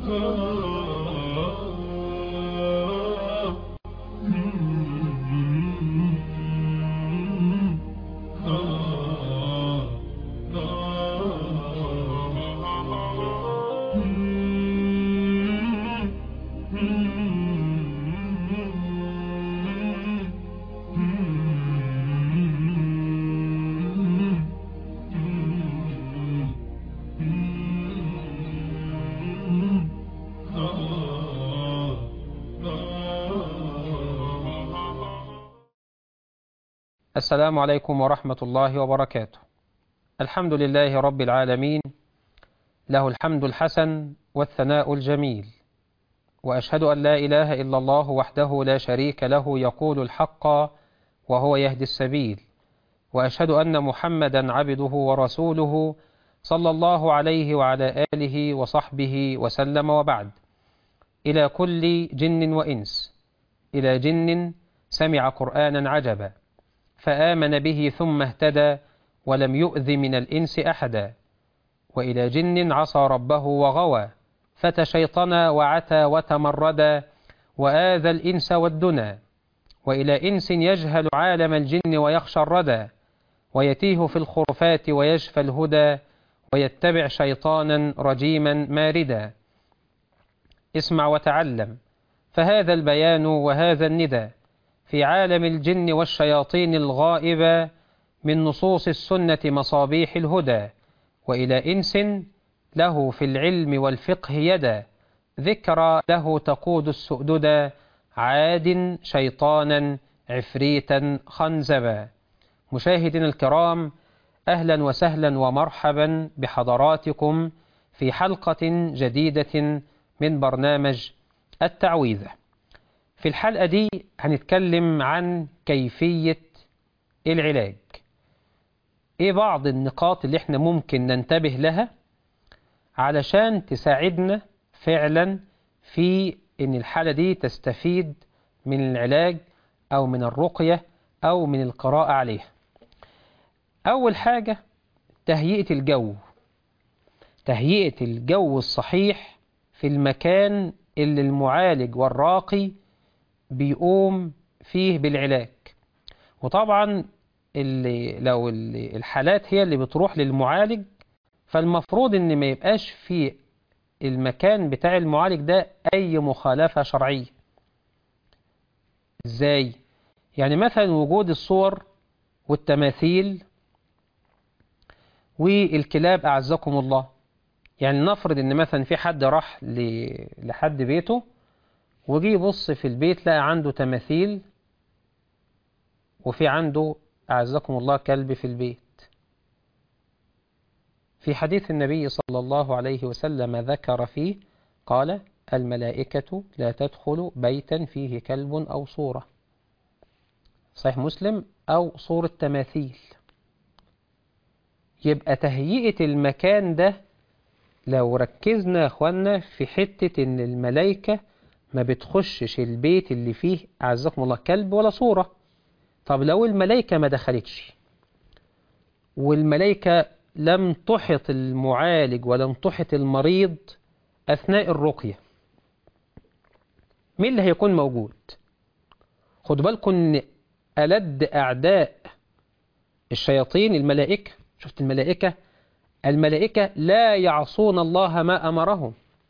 السلام عليكم ورحمة الله وبركاته. الحمد لله رب العالمين، له الحمد الحسن والثناء الجميل، وأشهد أن لا إله إلا الله وحده لا شريك له يقول الحق وهو يهدي السبيل، وأشهد أن محمدا عبده ورسوله صلى الله عليه وعلى آله وصحبه وسلم. وبعد، إلى كل جن وإنس، إلى جن سمع قرآنا عجبا فآمن به ثم اهتدى ولم يؤذ من الإنس أحدا، وإلى جن عصى ربه وغوى فتشيطنا وعتى وتمردا وآذى الإنس والدنا، وإلى إنس يجهل عالم الجن ويخشى الردى ويتيه في الخرفات ويشفى الهدى ويتبع شيطانا رجيما ماردا. اسمع وتعلم، فهذا البيان وهذا الندى في عالم الجن والشياطين الغائبة من نصوص السنة مصابيح الهدى، وإلى إنس له في العلم والفقه يدا ذكرى له تقود السؤددا عاد شيطانا عفريتا خنزبا. مشاهدينا الكرام، أهلا وسهلا ومرحبا بحضراتكم في حلقة جديدة من برنامج التعويذة. في الحلقة دي هنتكلم عن كيفية العلاج. ايه بعض النقاط اللي احنا ممكن ننتبه لها علشان تساعدنا فعلا في ان الحالة دي تستفيد من العلاج او من الرقية او من القراءة عليها. اول حاجة تهيئة الجو، تهيئة الجو الصحيح في المكان اللي المعالج والراقي بيقوم فيه بالعلاج. وطبعا لو الحالات هي اللي بتروح للمعالج، فالمفروض ان ما يبقاش في المكان بتاع المعالج ده اي مخالفة شرعية. ازاي؟ يعني مثلا وجود الصور والتماثيل والكلاب اعزكم الله. يعني نفرض ان مثلا في حد راح لحد بيته وجي يبص في البيت لقى عنده تماثيل وفي عنده أعزكم الله كلب في البيت. في حديث النبي صلى الله عليه وسلم ذكر فيه قال: الملائكة لا تدخل بيتا فيه كلب أو صورة، صحيح مسلم، أو صورة تماثيل. يبقى تهيئة المكان ده، لو ركزنا يا أخوانا في حتة إن الملائكة ما بتخشش البيت اللي فيه أعزكم الله كلب ولا صورة. طب لو الملائكة ما دخلتش والملائكة لم تحط المعالج ولم تحط المريض أثناء الرقية، مين اللي هيكون موجود؟ خدوا بالكم إن ألد أعداء الشياطين الملائكة. شفت الملائكة؟ الملائكة لا يعصون الله ما أمرهم،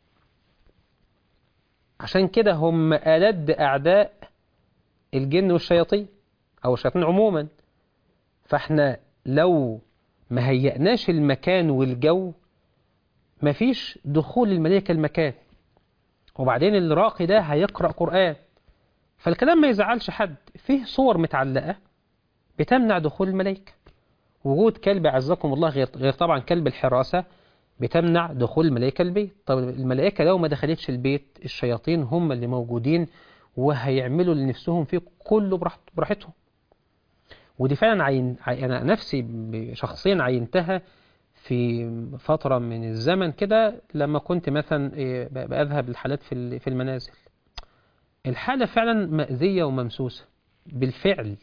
عشان كده هم ألد أعداء الجن والشياطين أو الشياطين عموما. فاحنا لو ما هيئناش المكان والجو مفيش دخول الملائكة المكان. وبعدين الراقي ده هيقرأ قرآن، فالكلام ما يزعلش حد. فيه صور متعلقة بتمنع دخول الملائكة. وجود كلب عزكم الله غير طبعا كلب الحراسة بتمنع دخول الملائكة البيت. طب الملائكة لو ما دخلتش البيت، الشياطين هم اللي موجودين وهيعملوا لنفسهم فيه كله براحتهم. ودي فعلا أنا نفسي شخصيا عينتها في فترة من الزمن كده، لما كنت مثلا بأذهب للحالات في المنازل. الحالة فعلا مأذية وممسوسة بالفعل،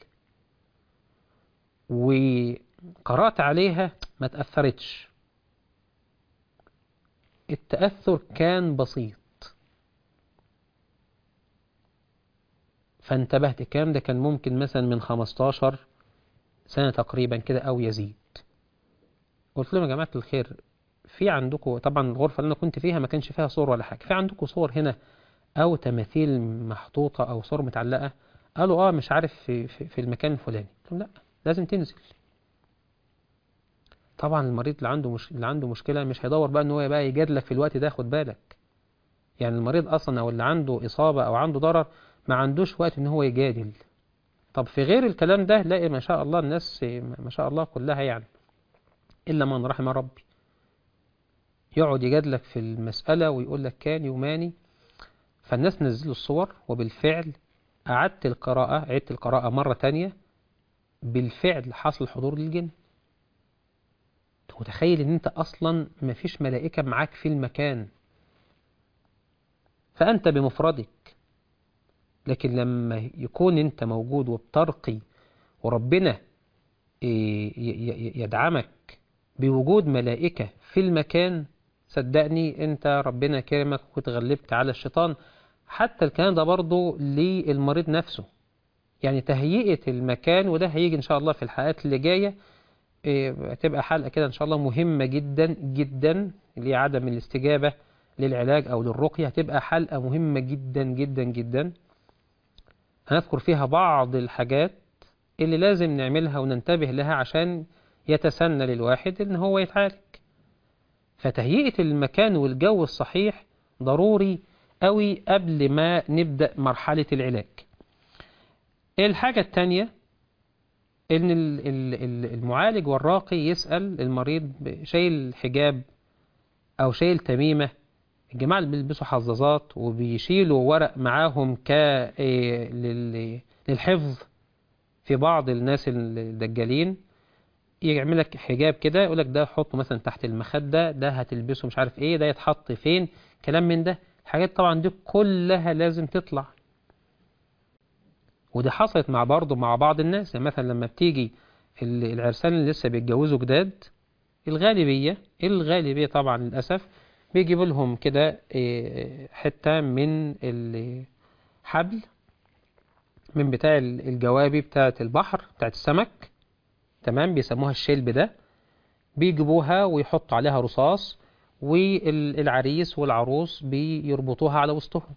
وقرأت عليها ما تأثرتش. التأثر كان بسيط، فانتبهت الكلام ده كان ممكن مثلا من 15 سنة تقريبا كده أو يزيد. قلت لهم يا جماعة الخير، في عندكم طبعا الغرفة اللي أنا كنت فيها ما كانش فيها صور ولا حاجة، في عندكم صور هنا أو تماثيل محطوطة أو صور متعلقة؟ قالوا مش عارف في المكان الفلاني. قلت لهم لا، لازم تنزل. طبعا المريض اللي عنده مشكلة مش هيدور بقى ان هو بقى يجادلك في الوقت ده، خد بالك. يعني المريض اصلا او اللي عنده اصابة او عنده ضرر ما عندوش وقت ان هو يجادل. طب في غير الكلام ده لا، ما شاء الله الناس ما شاء الله كلها يعني الا من رحم ربي، يقعد يجادلك في المسألة ويقول لك كان يوماني. فالناس نزلوا الصور، وبالفعل عدت القراءة مرة تانية، بالفعل حصل حضور للجن. أنت متخيل ان انت اصلا مفيش ملائكة معاك في المكان، فأنت بمفردك، لكن لما يكون أنت موجود وبترقي وربنا يدعمك بوجود ملائكة في المكان، صدقني أنت ربنا كرمك وتغلبت على الشيطان. حتى الكلام ده برضو للمريض نفسه، يعني تهيئة المكان، وده هيجي إن شاء الله في الحلقات اللي جاية. هتبقى حلقة كده إن شاء الله مهمة جدا جدا، اللي هي عدم الاستجابة للعلاج أو للرقية. هتبقى حلقة مهمة جدا جدا جدا، هنذكر فيها بعض الحاجات اللي لازم نعملها وننتبه لها عشان يتسنى للواحد إن هو يتعالج. فتهيئة المكان والجو الصحيح ضروري قوي قبل ما نبدأ مرحلة العلاج. الحاجة التانية إن المعالج والراقي يسأل المريض شايل حجاب أو شايل تميمة. الجماعة اللي بيلبسوا حظاظات وبيشيلوا ورق معاهم للحفظ، في بعض الناس الدجالين يعمل لك حجاب كده، يقول لك ده حطه مثلا تحت المخدة، ده هتلبسه مش عارف ايه، ده يتحط فين، كلام من ده. الحاجات طبعا دي كلها لازم تطلع. ودي حصلت برضه مع بعض الناس. يعني مثلا لما بتيجي العرسان اللي لسه بيتجوزوا جداد، الغالبية طبعا للأسف بيجيبوا لهم كده حتة من الحبل من بتاع الجوابي بتاعة البحر بتاعة السمك، تمام، بيسموها الشلب ده، بيجيبوها ويحطوا عليها رصاص، والعريس والعروس بيربطوها على وسطهم.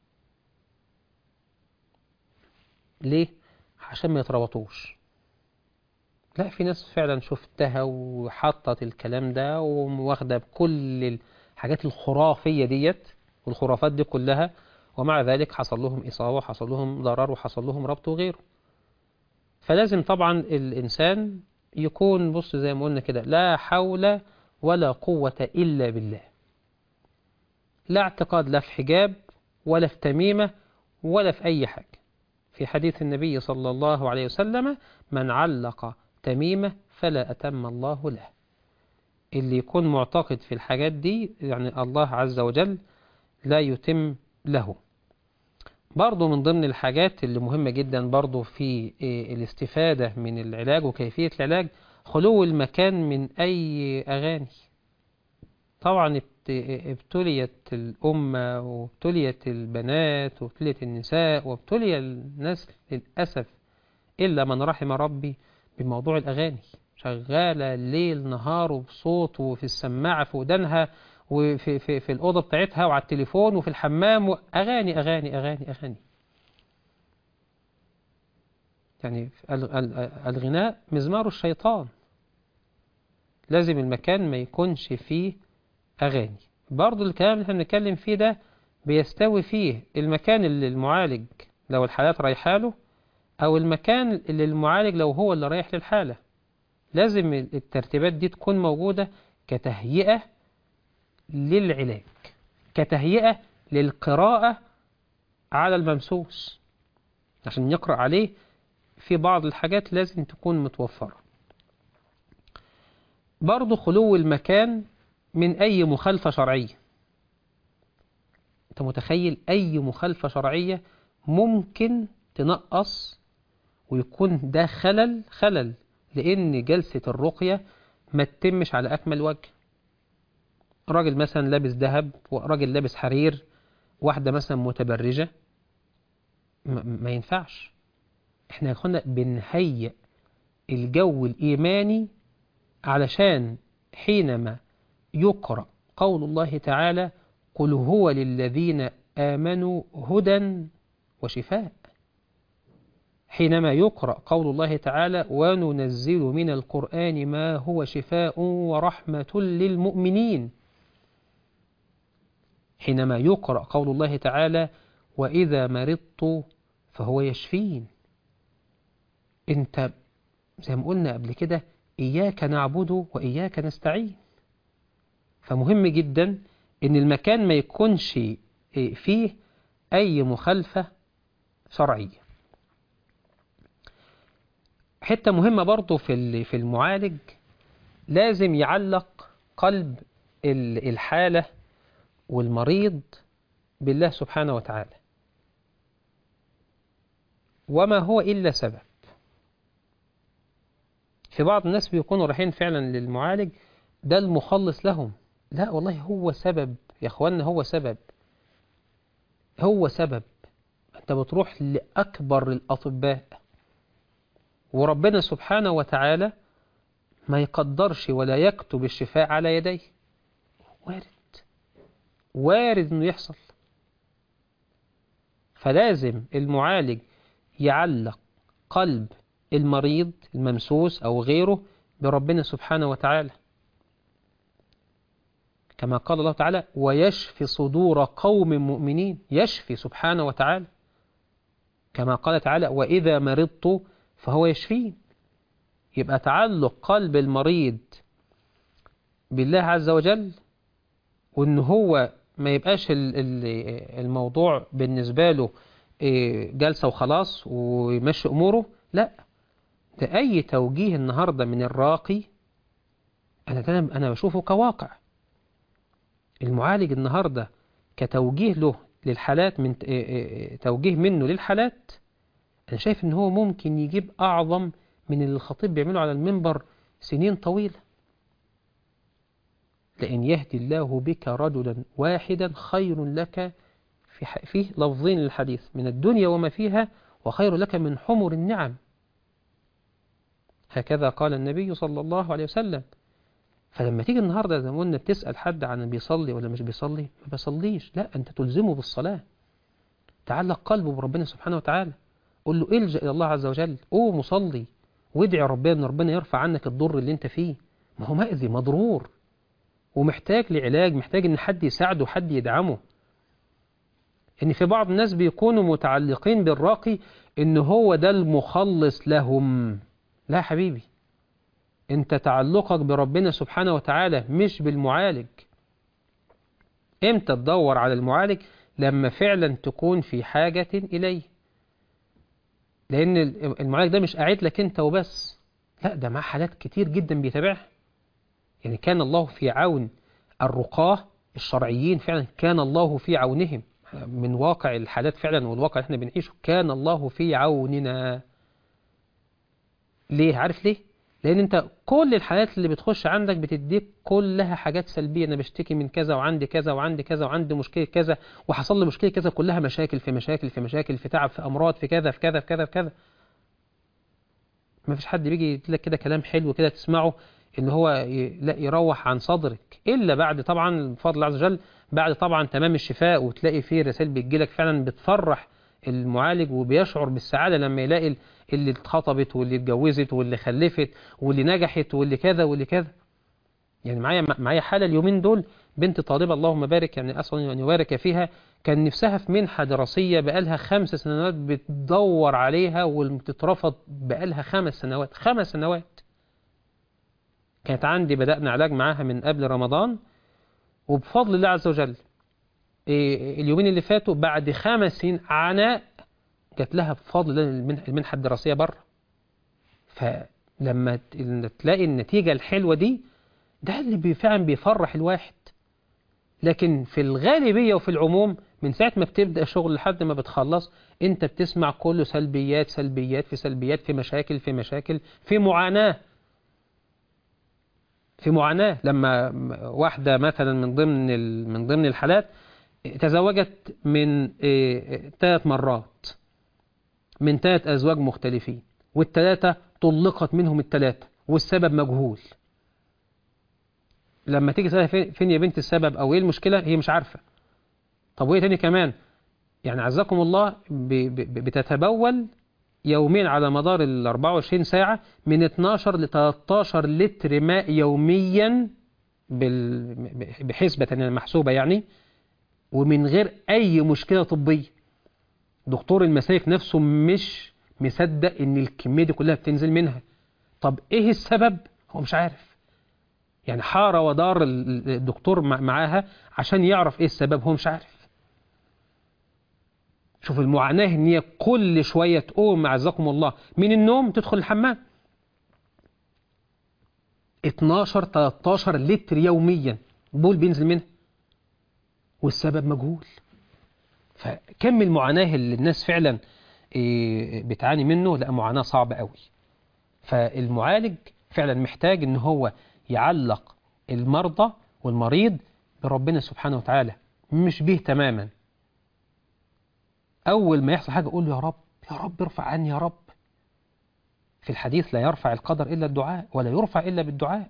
ليه؟ عشان ما يتربطوش. لا، في ناس فعلا شفتها وحطت الكلام ده وواخده بكل الحاجات الخرافية ديت والخرافات دي كلها، ومع ذلك حصل لهم إصابة وحصل لهم ضرر وحصل لهم ربط وغيره. فلازم طبعا الإنسان يكون بص زي ما قلنا كده، لا حول ولا قوة إلا بالله. لا اعتقاد لا في حجاب ولا في تميمة ولا في أي حاجة. في حديث النبي صلى الله عليه وسلم: من علق تميمة فلا أتم الله له. اللي يكون معتقد في الحاجات دي يعني الله عز وجل لا يتم له. برضو من ضمن الحاجات اللي مهمة جدا برضو في الاستفادة من العلاج وكيفية العلاج، خلو المكان من أي أغاني. طبعا ابتليت الأمة وابتليت البنات وابتليت النساء وابتلي الناس للأسف إلا من رحم ربي بموضوع الأغاني. شغالة ليل نهار وبصوت وفي السماعة في ودنها وفي الأوضة بتاعتها وعلى التليفون وفي الحمام، أغاني أغاني أغاني أغاني. يعني الغناء مزمار الشيطان. لازم المكان ما يكونش فيه أغاني. برضو الكلام اللي احنا بنتكلم فيه ده بيستوي فيه المكان اللي المعالج لو الحالات رايحة له، أو المكان اللي المعالج لو هو اللي رايح للحالة. لازم الترتيبات دي تكون موجودة كتهيئة للعلاج، كتهيئة للقراءة على الممسوس عشان يقرأ عليه. في بعض الحاجات لازم تكون متوفرة. برضو خلو المكان من أي مخالفة شرعية. أنت متخيل أي مخالفة شرعية ممكن تنقص ويكون ده خلل لأن جلسة الرقية ما تتمش على أكمل وجه. راجل مثلا لابس ذهب وراجل لابس حرير، واحدة مثلا متبرجة، ما ينفعش. احنا يا اخوانا بنهيئ الجو الإيماني علشان حينما يقرأ قول الله تعالى قل هو للذين آمنوا هدى وشفاء، حينما يقرأ قول الله تعالى وننزل من القرآن ما هو شفاء ورحمة للمؤمنين، حينما يقرأ قول الله تعالى وإذا مرضت فهو يشفين. انت زي ما قلنا قبل كده إياك نعبد وإياك نستعين. فمهم جدا إن المكان ما يكونش فيه أي مخالفة شرعية. حتة مهمة برضو في المعالج، لازم يعلق قلب الحالة والمريض بالله سبحانه وتعالى، وما هو إلا سبب. في بعض الناس بيكونوا رايحين فعلا للمعالج ده المخلص لهم، لا والله هو سبب يا اخوانا، هو سبب، هو سبب. انت بتروح لأكبر الأطباء وربنا سبحانه وتعالى ما يقدرش ولا يكتب الشفاء على يديه. وارد انه يحصل. فلازم المعالج يعلق قلب المريض الممسوس أو غيره بربنا سبحانه وتعالى، كما قال الله تعالى ويشفي صدور قوم مؤمنين، يشفي سبحانه وتعالى، كما قال تعالى وإذا مرضت فهو يشفين. يبقى تعلق قلب المريض بالله عز وجل، وإن هو ما يبقاش الموضوع بالنسبة له جلسة وخلاص ويمشي أموره، لا، ده أي توجيه النهاردة من الراقي أنا بشوفه كواقع. المعالج النهاردة كتوجيه له للحالات، من توجيه منه للحالات، أنا شايف إن هو ممكن يجيب أعظم من اللي الخطيب بيعمله على المنبر سنين طويلة. لأن يهدي الله بك رجلا واحدا خير لك فيه لفظين للحديث من الدنيا وما فيها وخير لك من حمر النعم، هكذا قال النبي صلى الله عليه وسلم. فلما تيجي النهاردة زي ما قلنا تسأل حد عن بيصلي ولا مش بيصلي، ما بيصليش، لا أنت تلزمه بالصلاة، تعلق قلبه بربنا سبحانه وتعالى، قل له الجأ إلى الله عز وجل، قوم مصلي وادعي ربنا ان ربنا يرفع عنك الضر اللي انت فيه. ما هو مأذي مضرور ومحتاج لعلاج، محتاج ان حد يساعده وحد يدعمه. ان في بعض الناس بيكونوا متعلقين بالراقي ان هو ده المخلص لهم. لا حبيبي، انت تعلقك بربنا سبحانه وتعالى مش بالمعالج. امتى تدور على المعالج؟ لما فعلا تكون في حاجة إليه. لأن المعالج ده مش قاعد لك انت وبس، لا ده معاه حالات كتير جدا بيتابعها. يعني كان الله في عون الرقاه الشرعيين، فعلا كان الله في عونهم، من واقع الحالات فعلا والواقع اللي احنا بنعيشه، كان الله في عوننا. ليه؟ عارف ليه؟ لأن أنت كل الحالات اللي بتخش عندك بتديك كلها حاجات سلبية، أنا بشتكي من كذا وعندي كذا وعندي كذا وعندي مشكلة كذا وحصل لي مشكلة كذا، كلها مشاكل في مشاكل في مشاكل، في تعب، في أمراض، في كذا في كذا في كذا في كذا. ما فيش حد بيجي يقول لك كده كلام حلو كده تسمعه إن هو لا يروح عن صدرك، إلا بعد طبعا بفضل الله عز وجل، بعد طبعا تمام الشفاء، وتلاقي فيه رسائل بتجيلك فعلا بتفرح المعالج وبيشعر بالسعادة لما يلاقي اللي اتخطبت واللي اتجوزت واللي خلفت واللي نجحت واللي كذا واللي كذا. يعني معايا حالة اليومين دول، بنت طالبة اللهم بارك، يعني أصلا أن يبارك فيها، كان نفسها في منحة دراسية بقالها 5 سنوات بتدور عليها وبتترفض بقالها 5 سنوات. 5 سنوات. كانت عندي بدأنا علاج معاها من قبل رمضان، وبفضل الله عز وجل اليومين اللي فاتوا بعد 5 سنين عناء جات لها بفضل الله المنحة الدراسية بره. فلما تلاقي النتيجة الحلوة دي، ده اللي فعلا بيفرح الواحد. لكن في الغالبية وفي العموم من ساعة ما بتبدأ شغل لحد ما بتخلص انت بتسمع كله سلبيات سلبيات في سلبيات، في مشاكل في مشاكل، في معاناة في معاناة. لما واحدة مثلا من ضمن الحالات تزوجت من 3 مرات، من 3 أزواج مختلفين، والثلاثة طلقت منهم الثلاثة والسبب مجهول. لما تيجي تسألها فين يا بنت السبب أو إيه المشكلة، هي مش عارفة. طب وإيه تاني كمان؟ يعني عزكم الله بتتبول يومين على مدار ال 24 ساعة من 12 ل 13 لتر ماء يوميا بحسبة محسوبة يعني، ومن غير أي مشكلة طبية. دكتور المسالك نفسه مش مصدق إن الكمية دي كلها بتنزل منها. طب إيه السبب؟ هو مش عارف. يعني حار ودار الدكتور معاها عشان يعرف إيه السبب، هو مش عارف. شوف المعاناة، إن هي كل شوية تقوم عزكم الله من النوم تدخل الحمام. 12-13 لتر يوميا بول بينزل منها والسبب مجهول. فكم المعاناة اللي الناس فعلا بتعاني منه، لا معاناة صعبة قوي. فالمعالج فعلا محتاج ان هو يعلق المرضى والمريض بربنا سبحانه وتعالى، مش به تماما. اول ما يحصل حاجة قول له يا رب، يا رب ارفع عني يا رب. في الحديث لا يرفع القدر إلا الدعاء، ولا يرفع إلا بالدعاء.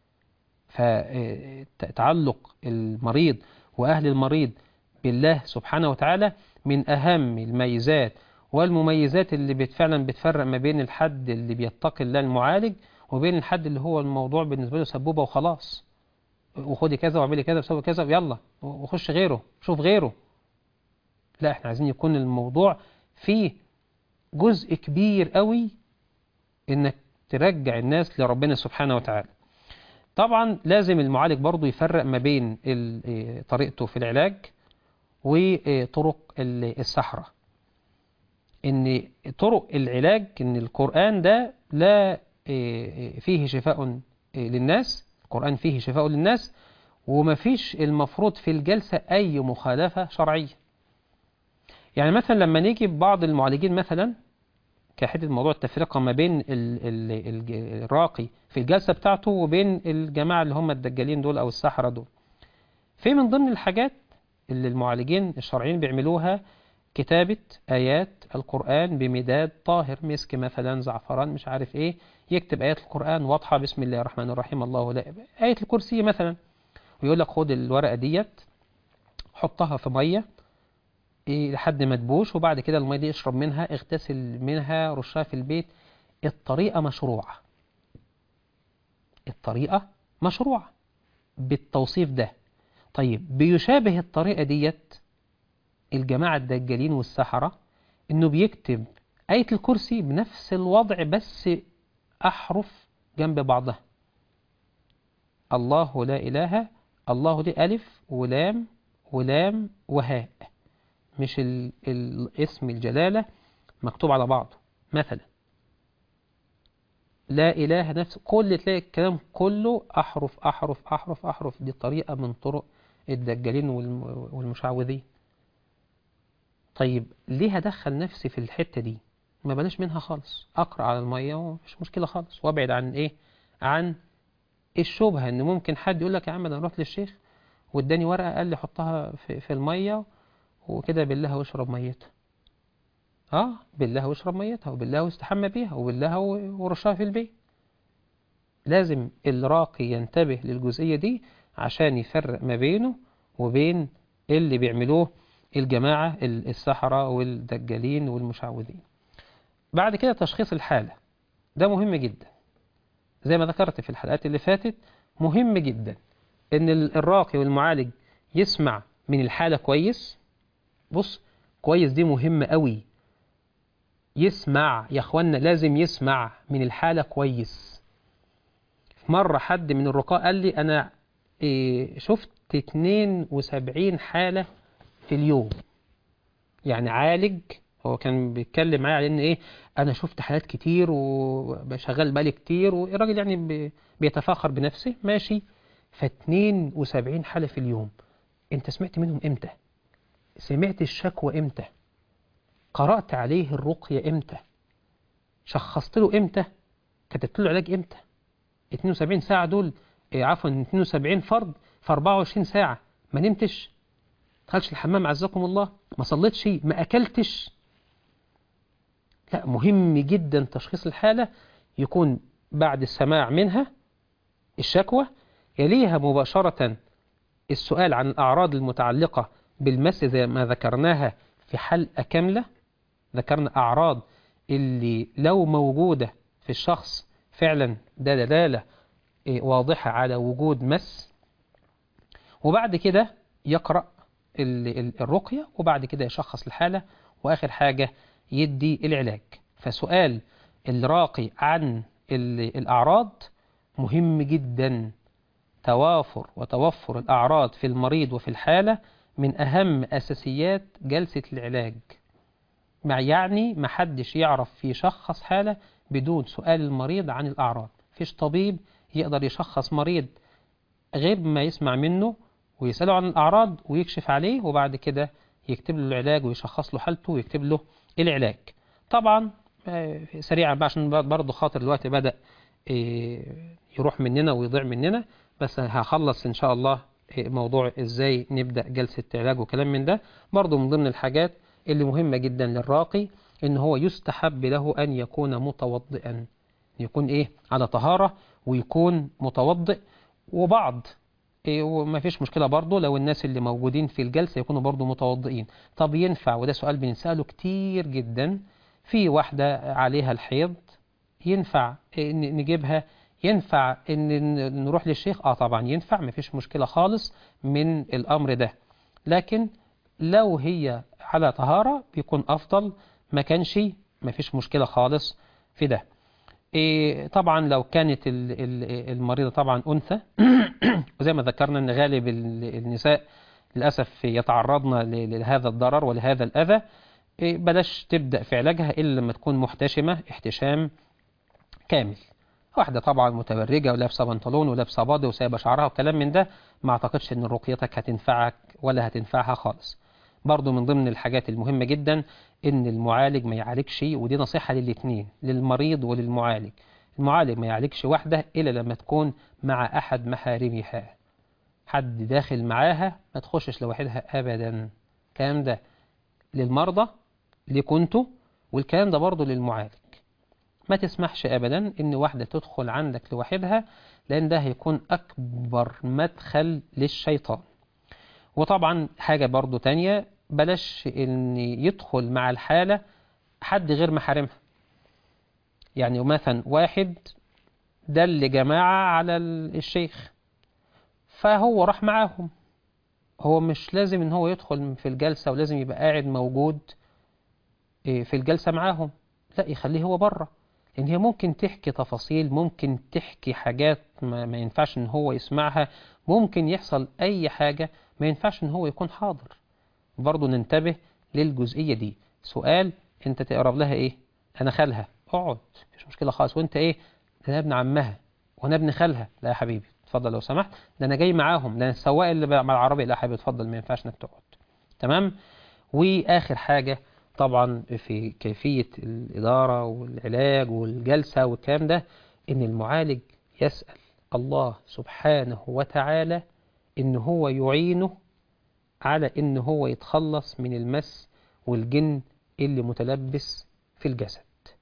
فتعلق المريض وأهل المريض بالله سبحانه وتعالى من أهم الميزات والمميزات اللي فعلا بتفرق ما بين الحد اللي بيتقي الله المعالج وبين الحد اللي هو الموضوع بالنسبة له سبوبة وخلاص، وخدي كذا واعملي كذا وسوي كذا ويلا وخش غيره شوف غيره. لا، احنا عايزين يكون الموضوع فيه جزء كبير قوي انك ترجع الناس لربنا سبحانه وتعالى. طبعا لازم المعالج برضو يفرق ما بين طريقته في العلاج وطرق السحرة. ان طرق العلاج، ان القرآن ده لا فيه شفاء للناس، القرآن فيه شفاء للناس، وما فيش المفروض في الجلسة أي مخالفة شرعية. يعني مثلا لما نيجي بعض المعالجين مثلا كحدة موضوع التفرقة ما بين الراقي في الجلسة بتاعته وبين الجماعة اللي هم الدجالين دول أو السحرة دول، في من ضمن الحاجات اللي المعالجين الشرعيين بيعملوها كتابة آيات القرآن بمداد طاهر، مسك مثلا، زعفران، مش عارف إيه، يكتب آيات القرآن واضحة، بسم الله الرحمن الرحيم، الله لا، آية الكرسي مثلا، ويقول لك خد الورقة ديت حطها في مية لحد ما تبوش، وبعد كده المية دي اشرب منها، اغتسل منها، رشها في البيت. الطريقة مشروعة، الطريقة مشروعة بالتوصيف ده. طيب بيشابه الطريقة ديت الجماعة الدجالين والسحرة، انه بيكتب آية الكرسي بنفس الوضع بس أحرف جنب بعضها. الله لا إله، الله دي ألف ولام ولام وهاء، مش الاسم الجلالة مكتوب على بعضه. مثلا لا إله، نفس كل تلاقي الكلام كله أحرف أحرف أحرف أحرف. دي طريقة من طرق الدجالين والمشعوذين. طيب ليه هدخل نفسي في الحتة دي؟ ما بلاش منها خالص، أقرأ على المية ومفيش مشكلة خالص، وابعد عن إيه؟ عن الشبهة إن ممكن حد يقول لك يا عم ده أنا رحت للشيخ واداني ورقة قال لي حطها في المية وكده بالله واشرب ميتها. بالله واشرب ميتها، وبالله واستحمى بيها، وبالله ورشها في البيت. لازم الراقي ينتبه للجزئية دي عشان يفرق ما بينه وبين اللي بيعملوه الجماعة السحرة والدجالين والمشعوذين. بعد كده تشخيص الحالة، ده مهم جدا. زي ما ذكرت في الحلقات اللي فاتت، مهم جدا ان الراقي والمعالج يسمع من الحالة كويس. بص، كويس دي مهمة قوي. يسمع يا اخوانا، لازم يسمع من الحالة كويس. مرة حد من الرقاء قال لي أنا شفت 72 حالة في اليوم. يعني عالج، هو كان بيتكلم معايا على ان ايه، انا شفت حالات كتير وشغال بالي كتير، والراجل يعني بيتفاخر بنفسه، ماشي. ف 72 حالة في اليوم، انت سمعت منهم امتى؟ سمعت الشكوى امتى؟ قرأت عليه الرقية امتى؟ شخصت له امتى؟ كتبت له علاج امتى؟ 72 ساعة دول، عفوا 72 فرد في 24 ساعة. ما نمتش، ما دخلتش الحمام عزكم الله، ما صليتش، ما أكلتش. لا، مهم جدا تشخيص الحالة يكون بعد السماع منها الشكوى، يليها مباشرة السؤال عن الأعراض المتعلقة بالمس زي ما ذكرناها في حلقة كاملة. ذكرنا أعراض اللي لو موجودة في الشخص فعلا ده دلالة واضحة على وجود مس. وبعد كده يقرأ الرقية، وبعد كده يشخص الحالة، وآخر حاجة يدي العلاج. فسؤال الراقي عن الأعراض مهم جدا. توفر الأعراض في المريض وفي الحالة من أهم أساسيات جلسة العلاج. يعني محدش يعرف يشخص حالة بدون سؤال المريض عن الأعراض. فيش طبيب يقدر يشخص مريض غير ما يسمع منه ويسأله عن الأعراض ويكشف عليه، وبعد كده يكتب له العلاج ويشخص له حالته ويكتب له العلاج. طبعا سريعا بقى عشان برضه خاطر الوقت بدأ يروح مننا ويضيع مننا، بس هخلص إن شاء الله موضوع إزاي نبدأ جلسة علاج وكلام من ده. برضه من ضمن الحاجات اللي مهمة جدا للراقي إن هو يستحب له أن يكون متوضئا، يكون على طهارة ويكون متوضئ. وبعض وما فيش مشكلة برضو لو الناس اللي موجودين في الجلسة يكونوا برضو متوضئين. طب ينفع، وده سؤال بنسأله كتير جدا، في واحدة عليها الحيض ينفع نجيبها؟ ينفع ان نروح للشيخ؟ طبعا ينفع، ما فيش مشكلة خالص من الأمر ده. لكن لو هي على طهارة بيكون أفضل، ما كانش ما فيش مشكلة خالص في ده. طبعا لو كانت المريضة طبعا أنثى وزي ما ذكرنا أن غالب النساء للأسف يتعرضن لهذا الضرر ولهذا الأذى، بلاش تبدأ في علاجها إلا لما تكون محتشمة احتشام كامل. واحدة طبعا متبرجة ولابسة بنطلون ولابسة باضي وسايبة شعرها وكلام من ده، ما أعتقدش أن رقيتك هتنفعك ولا هتنفعها خالص. برضو من ضمن الحاجات المهمة جدا ان المعالج ما يعالجش، ودي نصيحة للاثنين للمريض وللمعالج. المعالج ما يعالجش واحدة إلا لما تكون مع أحد محارمها، حد داخل معاها، ما تخشش لوحدها أبدا. الكلام ده للمرضى لكنتوا، والكلام ده برضو للمعالج. ما تسمحش أبدا إن واحدة تدخل عندك لوحدها، لأن ده هيكون أكبر مدخل للشيطان. وطبعا حاجة برضو تانية، بلاش إن يدخل مع الحالة حد غير محارمها. يعني مثلا واحد دل جماعة على الشيخ فهو راح معاهم، هو مش لازم إن هو يدخل في الجلسة ولازم يبقى قاعد موجود في الجلسة معاهم، لا يخليه هو بره. لأن هي ممكن تحكي تفاصيل، ممكن تحكي حاجات ما ينفعش إن هو يسمعها، ممكن يحصل أي حاجة ما ينفعش إن هو يكون حاضر. برضو ننتبه للجزئية دي. سؤال، انت تقرب لها انا خالها، اقعد مش مشكلة خالص. وانت ده انا ابن عمها وانا ابن خالها، لا يا حبيبي اتفضل لو سمحت، ده انا جاي معاهم، ده انا السواق اللي مع العربية، لا يا حبيبي اتفضل، ما ينفعش انك تقعد. تمام. واخر حاجة طبعا في كيفية الإدارة والعلاج والجلسة والكلام ده، ان المعالج يسأل الله سبحانه وتعالى ان هو يعينه على إن هو يتخلص من المس والجن اللي متلبس في الجسد،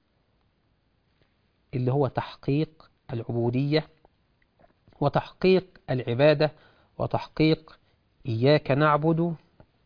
اللي هو تحقيق العبودية وتحقيق العبادة وتحقيق إياك نعبد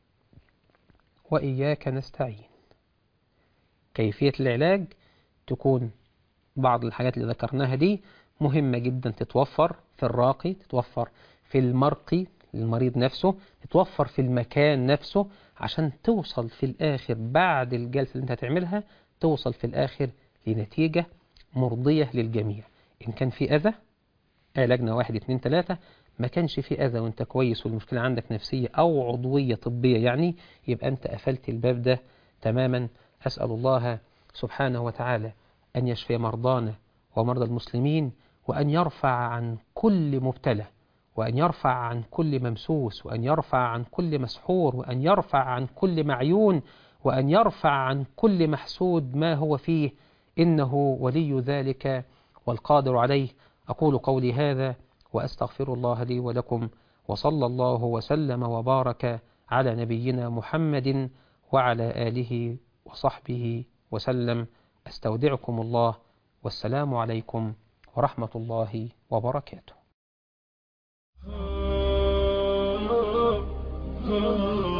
وإياك نستعين. كيفية العلاج تكون بعض الحاجات اللي ذكرناها دي مهمة جدا، تتوفر في الراقي، تتوفر في المرقي للمريض نفسه، تتوفر في المكان نفسه، عشان توصل في الآخر بعد الجلسة اللي انت هتعملها، توصل في الآخر لنتيجة مرضية للجميع. إن كان في أذى علاجنا 1 2 3، ما كانش في أذى وانت كويس والمشكلة عندك نفسية أو عضوية طبية يعني، يبقى انت قفلت الباب ده تماما. أسأل الله سبحانه وتعالى أن يشفي مرضانا ومرضى المسلمين، وأن يرفع عن كل مبتلى، وأن يرفع عن كل ممسوس، وأن يرفع عن كل مسحور، وأن يرفع عن كل معيون، وأن يرفع عن كل محسود ما هو فيه، إنه ولي ذلك والقادر عليه. أقول قولي هذا وأستغفر الله لي ولكم، وصلى الله وسلم وبارك على نبينا محمد وعلى آله وصحبه وسلم، أستودعكم الله، والسلام عليكم ورحمة الله وبركاته.